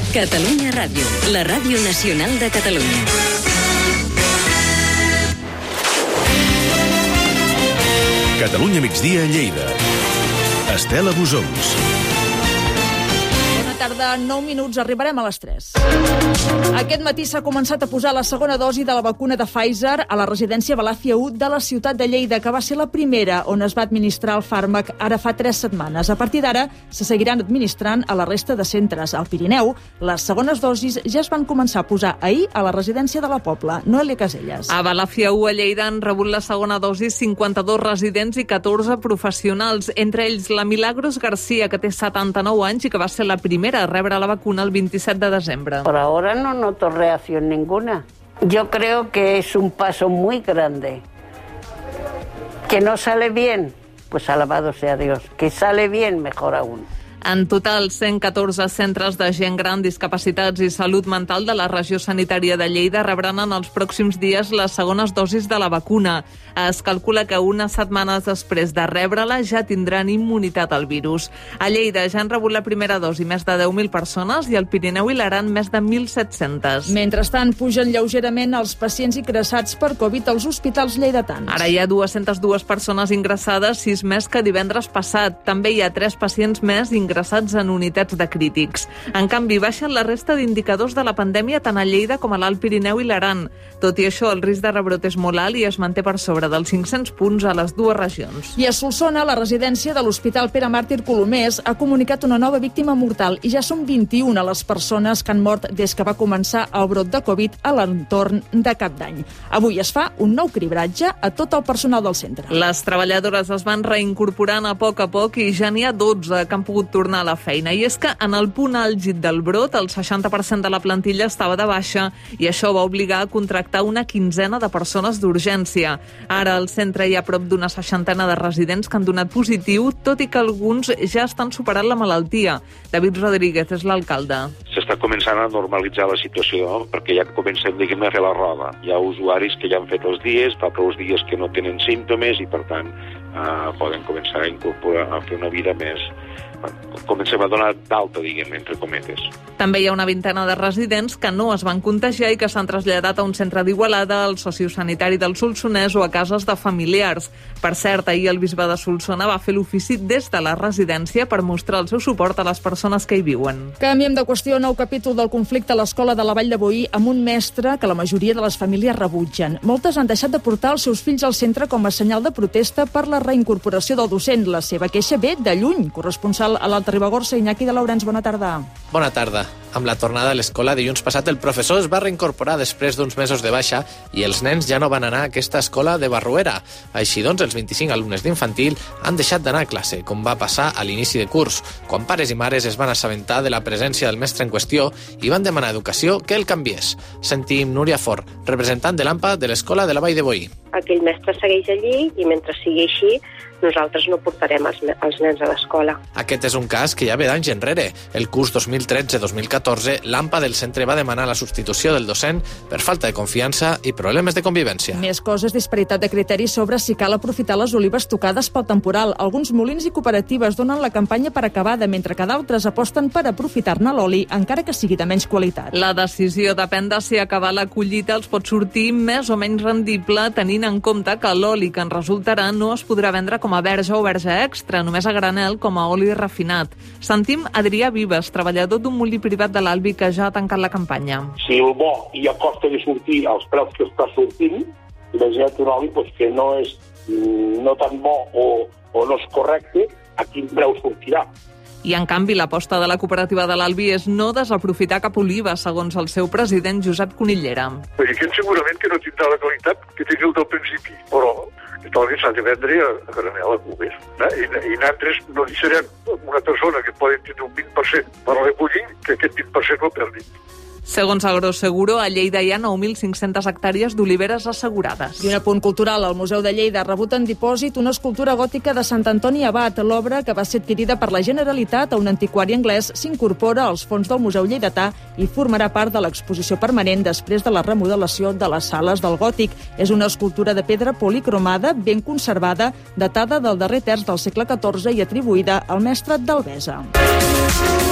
Catalunya Ràdio, la ràdio nacional de Catalunya. Catalunya migdia a Lleida. Estela Busons. Tarda 9 minuts, arribarem a les 3. Aquest matí s'ha començat a posar la segona dosi de la vacuna de Pfizer a la residència Balàfia 1 de la ciutat de Lleida, que va ser la primera on es va administrar el fàrmac ara fa 3 setmanes. A partir d'ara se seguiran administrant a la resta de centres. Al Pirineu, les segones dosis ja es van començar a posar ahir a la residència de la Pobla. Noelia Caselles. A Balàfia 1 a Lleida han rebut la segona dosi 52 residents i 14 professionals, entre ells la Milagros García, que té 79 anys i que va ser la primera a rebre la vacuna el 27 de desembre. Por ahora no noto reacción ninguna. Yo creo que es un paso muy grande. Que no sale bien, pues alabado sea Dios. Que sale bien, mejor aún. En total, 114 centres de gent gran, discapacitats i salut mental de la regió sanitària de Lleida rebran en els pròxims dies les segones dosis de la vacuna. Es calcula que unes setmanes després de rebre-la ja tindran immunitat al virus. A Lleida ja han rebut la primera dosi més de 10.000 persones i al Pirineu i l'Aran més de 1.700. Mentrestant, pugen lleugerament els pacients ingressats per Covid als hospitals lleidatans. Ara hi ha 202 persones ingressades, 6 més que divendres passat. També hi ha 3 pacients més ingressats en unitats de crítics. En canvi, baixen la resta d'indicadors de la pandèmia tant a Lleida com a l'Alt Pirineu i l'Aran. Tot i això, el risc de rebrot és molt alt i es manté per sobre dels 500 punts a les dues regions. I a Solsona, la residència de l'Hospital Pere Màrtir Colomers ha comunicat una nova víctima mortal i ja són 21 les persones que han mort des que va començar el brot de Covid a l'entorn de Cap d'Any. Avui es fa un nou cribratge a tot el personal del centre. Les treballadores es van reincorporant a poc i ja n'hi ha 12 que han pogut tornar a la feina. I és que en el punt àlgid del brot, el 60% de la plantilla estava de baixa i això va obligar a contractar una quinzena de persones d'urgència. Ara al centre hi ha prop d'una 60 de residents que han donat positiu, tot i que alguns ja estan superant la malaltia. David Rodríguez és l'alcalde. S'està començant a normalitzar la situació perquè ja comencem, a fer la roda. Hi ha usuaris que ja han fet els dies, fa prou dies que no tenen símptomes i, per tant, poden començar a incorporar, a fer una vida més... Comencem a donar d'alta, entre cometes. També hi ha una vintena de residents que no es van contagiar i que s'han traslladat a un centre d'Igualada, al sociosanitari del Solsonès o a cases de familiars. Per cert, ahir el bisbe de Solsona va fer l'ofici des de la residència per mostrar el seu suport a les persones que hi viuen. Canviem de qüestió, nou capítol del conflicte a l'escola de la Vall de Boí amb un mestre que la majoria de les famílies rebutgen. Moltes han deixat de portar els seus fills al centre com a senyal de protesta per la reincorporació del docent. La seva queixa ve de lluny. Corresponsal a l'Alta Ribagorça, Iñaki de Laurens, bona tarda. Bona tarda. Amb la tornada a l'escola dilluns passat, el professor es va reincorporar després d'uns mesos de baixa i els nens ja no van anar a aquesta escola de Barruera. Així doncs, els 25 alumnes d'infantil han deixat d'anar a classe, com va passar a l'inici de curs, quan pares i mares es van assabentar de la presència del mestre en qüestió i van demanar a Educació que el canviés. Sentim Núria Fort, representant de l'AMPA de l'escola de la Vall de Boí. Aquell mestre segueix allí i mentre sigui així nosaltres no portarem els nens a l'escola. Aquest és un cas que ja ve d'anys enrere. El curs 2013-2014, l'AMPA del centre va demanar la substitució del docent per falta de confiança i problemes de convivència. Més coses, disparitat de criteris sobre si cal aprofitar les olives tocades pel temporal. Alguns molins i cooperatives donen la campanya per acabada, mentre que d'altres aposten per aprofitar-ne l'oli, encara que sigui de menys qualitat. La decisió depèn de si acabar la collita els pot sortir més o menys rendible, tenint en compte que l'oli que en resultarà no es podrà vendre com a verge o verge extra, només a granel com a oli refinat. Sentim Adrià Vives, treballador d'un molí privat de l'Albi que ja ha tancat la campanya. Si el bo ja costa de sortir als preus que està sortint, imagina't un oli que no és no tan bo o no és correcte, a quin preu sortirà. I, en canvi, l'aposta de la cooperativa de l'Albi és no desaprofitar cap oliva, segons el seu president Josep Conillera. I aquest segurament que no tindrà la qualitat que tenia del principi, però aquest oli s'ha de vendre a granel a clubers. I nosaltres no deixarem una persona que pot tenir un 20% per recollir que aquest 20% no perdi. Segons Agroseguro, a Lleida hi ha 9.500 hectàrees d'oliveres assegurades. I un apunt cultural. El Museu de Lleida ha rebut en dipòsit una escultura gòtica de Sant Antoni Abat. L'obra, que va ser adquirida per la Generalitat a un antiquari anglès, s'incorpora als fons del Museu Lleidatà i formarà part de l'exposició permanent després de la remodelació de les sales del gòtic. És una escultura de pedra policromada, ben conservada, datada del darrer terç del segle XIV i atribuïda al mestre d'Albesa.